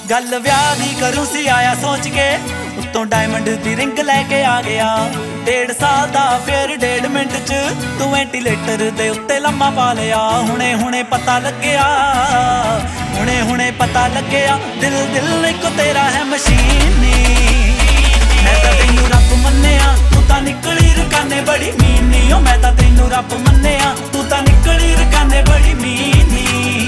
गल व्याह दी करूं सी आया सोच के, उत्तों डायमंड दी रिंग लैके आ गया। 1.5 साल दा फिर 1.5 मिनट च तू वेंटीलेटर दे उत्ते लम्मा पा लिया। हुणे हुणे पता लग्या, हुणे हुणे पता लग्या, दिल दिल इक तेरा है मशीनी। मैं तां तैनू रब मन्निया, तू तां निकली रकाने बड़ी मीनी। ओ मैं तां तैनू रब मन्निया, तू तां निकली रकाने बड़ी मीनी।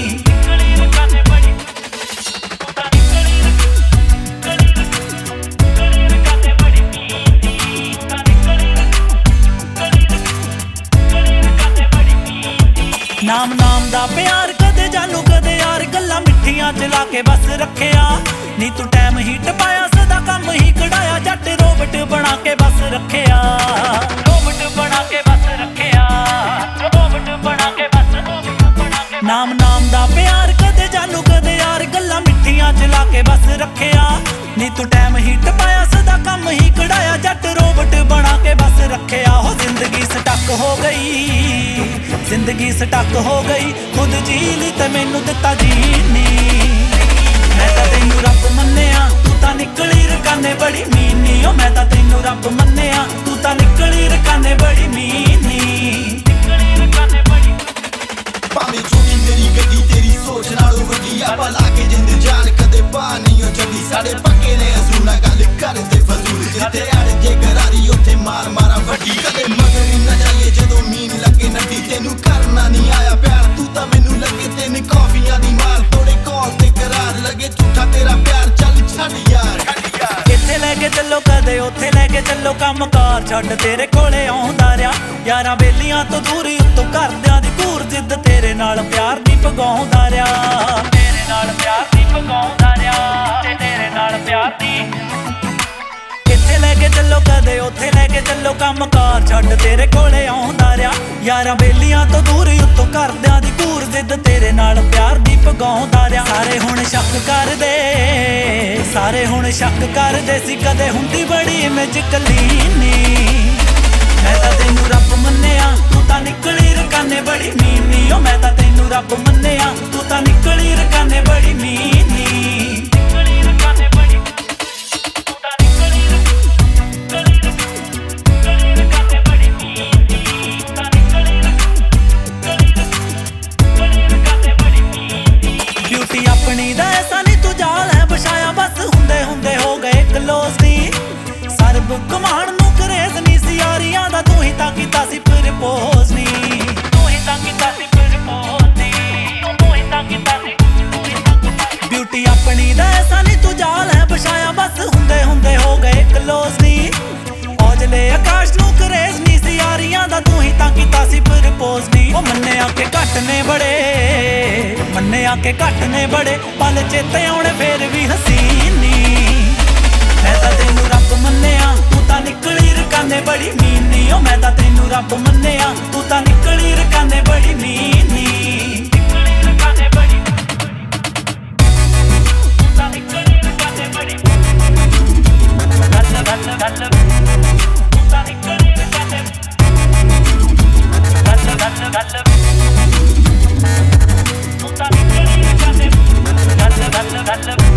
नाम नाम दा प्यार कदे जानू कदे यार, गल्लां मिठियां चला के बस रखिया। नी तू टैम ही टपाया, सदा कम ही कढ़ाया, जट रोबट बना के बस रखिया। रोबट बना के बस रखिया, रोबट बना के बस। नाम नाम दा प्यार कदे जानू कदे यार, गल्लां मिठियां चला के बस रखिया। नी तू टैम ही टपाया, सदा कम ही कढ़ाया, जट रोबट बना के बस रखिया। हो जिंदगी स्टक हो गई, जिंदगी स्टक हो गई, खुद जी ली ते मैनू दिता जीनी। मैं तां तैनू रब मन्निया, तू तां निकली रकाने बड़ी मीनी। ओ मैं तां तैनू रब मन्निया, तू तां निकली रकाने बड़ी मीनी। भावें छोटी मेरी गड्डी तेरी सोच नालों वड्डी, आपां ला के जिंद जान कदे पा नहीं चली। साडे पक्के ने असूल गल करदे फजूल, जिथे अड़ जे गरारी उत्थे मार मारा वड्डी। कदे मगर न जाइए जदों मीन लगे नड्डी, तेनू करना नहीं आया प्यार, तू तां मैनू लगे तेन कॉफियां दी मार। थोड़े कॉल ते करार लगे झूठा तेरा प्यार, चल छड्ड यार। इत्थे लैके चलो कदे उत्थे लैके चलो, कम कार छड्ड तेरे कोले आउंदा रहा। यारां बेलियां तो दूरी उत्तों घरदियां दी घूर, जिद्द तेरे नाल प्यार दी पगाउंदा रहा। तेरे नाल प्यार दी पगाउंदा रहा, तेरे नाल प्यार दी। इत्थे लैके चलो कदे उत्थे लैके चलो, कम कार छड्ड तेरे कोले आउंदा रहा। यारां बेलियां तो दूरी उत्तों घरदियां दी घूर, जिद्द तेरे नाल प्यार दी पगाउंदा रहा। सारे हुण शक करदे, सारे हुण शक करदे सी कदे हुंदी बड़ी इमेज कलीनी। मैं तां तैनू रब मन्निया, तू तां निकली रकाने बड़ी मीनी। ओ मैं तां तैनू रब मन्निया, तू तां निकली रकाने बड़ी मीनी। ब्यूटी अपनी दा ऐसा नहीं तू जाल है बछाया, बस हुंदे हुंदे हो गए क्लोज नी। सरब कमाण नू करेज नी सी यारियां दा, तू ही तां कीता सी प्रपोज नी। तू ही तां कीता सी प्रपोज नी, तू ही तां कीता सी। ब्यूटी अपनी दा ऐसा नहीं तू जाल है बछाया, बस हुंदे हुंदे हो गए क्लोज नी। औजले आकाश नू करेज नी सी यारियां दा, तू ही तां कीता सी प्रपोज नी। ओ मन्ने आके घट ने बड़े, मन्ने आके घट ने बड़े, पल चेते आउणे फेर भी हसीनी। मैं तां तैनू रब मन्निया, तू तां निकली रकाने बड़ी मीनी। ओ मैं तां तैनू रब मन्निया, तू तां निकली रकाने बड़ी मीनी। Galla